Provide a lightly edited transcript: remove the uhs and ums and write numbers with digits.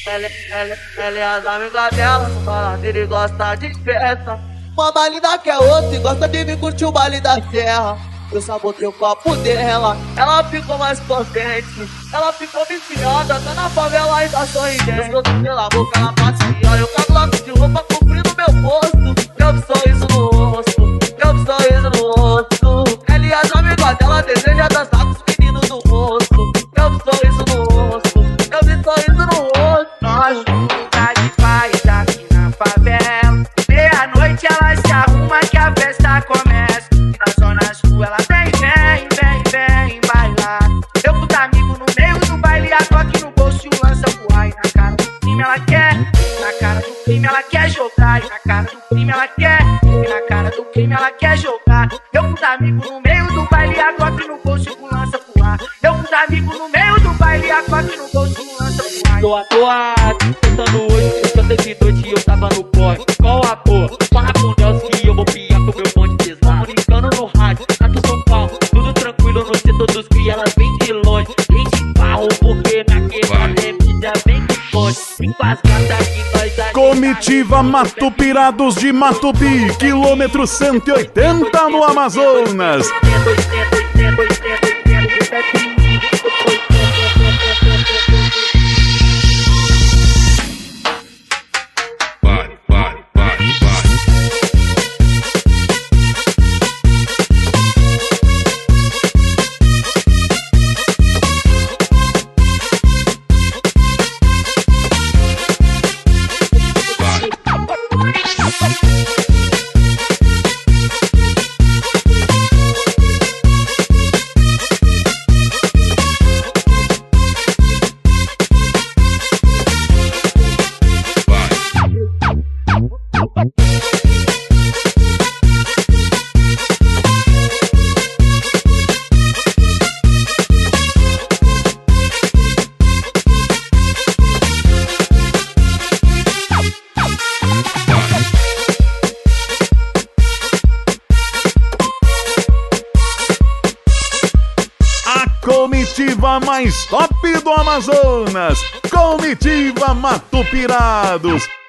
Ela é as amigas dela, fala que ele gosta de festa. Uma baile da que é outra e gosta de vir curtir o baile da serra. Eu sabotei o copo dela, ela ficou mais potente. Ela ficou viciada, tá na favela e tá sorridente. Eu sou pela boca, ela passeia. Eu cago logo de roupa cobrindo meu rosto. Eu vi sorriso no rosto, eu vi sorriso no rosto. Ela e as amigas dela desejam dançar com os meninos do rosto. Eu vi sorriso no rosto, eu vi sorriso no rosto. Nós juntos tá de paz aqui na favela. Meia-noite ela se arruma que a festa começa. Na zona sul ela vem bailar. Eu com os amigos no meio do baile, a toque no bolso e o lança pro ar. E na cara do crime ela quer, na cara do crime ela quer jogar. E na cara do crime ela quer, e na cara do crime ela quer jogar. Eu com os amigos no meio do baile, a toque no bolso e o lança pro ar. Eu com os amigos no meio do baile, a toque no bolso e o lança pro ar. Tô atuado, pensando hoje, eu sei de noite eu tava no corre. Qual a porra? Fala com Deus que eu vou piar com meu bonde pesado. Comunicando no rádio, tá do São Paulo, tudo tranquilo no setor dos cria, elas vêm de longe. Vem de carro, porque na quebrada é mídia, vem de longe. Vem com as gatas que nós Comitiva Matupirados de Matupi, quilômetro 180 no Amazonas. Comitiva mais top do Amazonas, Comitiva Matupirados.